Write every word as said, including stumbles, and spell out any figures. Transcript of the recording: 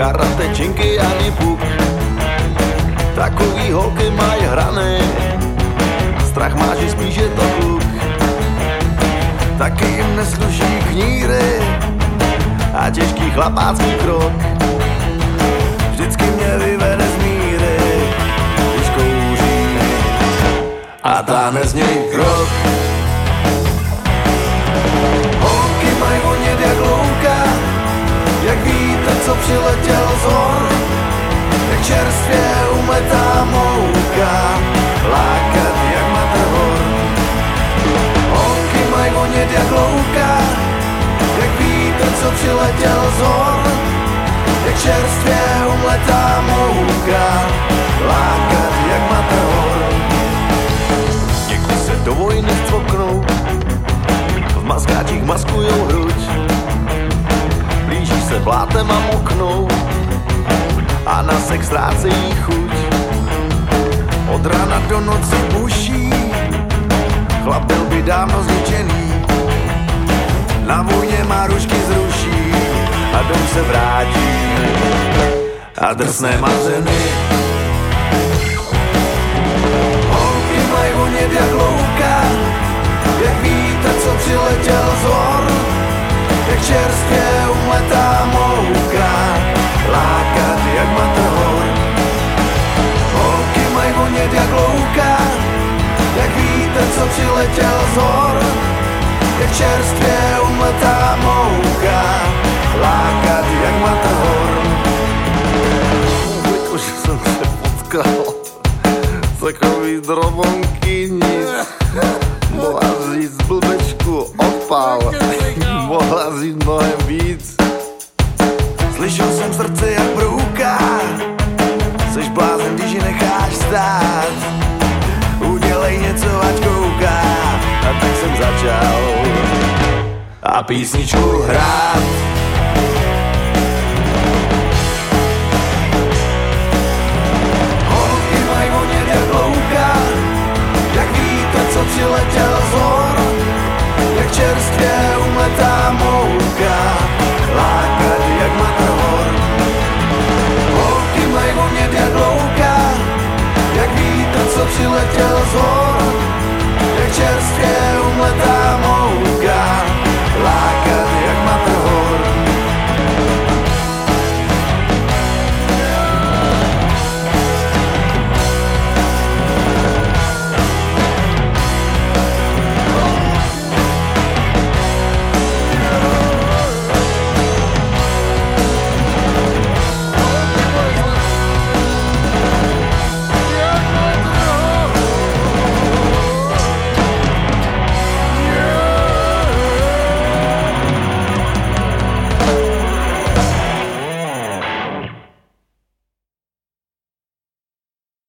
karate, činky ani puk. Takový holky maj hraný, strach má, že spíš je to kluk. Taky jim nesluší kníry a těžký chlapácký krok. Vždycky mě vyvede z míry, když kouří a táhne z něj krok. Holky mají vonět jak louka, jak vítr, co přiletěl z hor, jak čerstvě umetá mouka, lákat jak matador. Holky mají vonět jak louka, jak vítr, co přiletěl z hor, jak čerstvě umletá mouka, lákat jak matador. Někdy se do vojny cvoknou, v mazgáčích maskujou hruď, blíží se blátem a moknou a na sex ztrácejí chuť. Od rána do noci buší, chlap byl by dávno zničený, na vojně má rušky zruší a dom se vrátí a drsné mařeny. Holky mají vonět jak louka, jak vítr, co přiletěl z hor, jak čerstvě umletá mouka, lákat jak matador. Holky mají vonět jak louka, jak vítr, co přiletěl z hor, jak čerstvě umletá mouka, lákat jak matador. Už jsem se potkal takový drobonkyni, mohla říct blbečku opal, mohla říct mnohem víc. Slyšel jsem srdce jak brouká, seš blázen, když ji necháš stát. Udělej něco, ať kouká, a tak jsem začal a písničku hrát.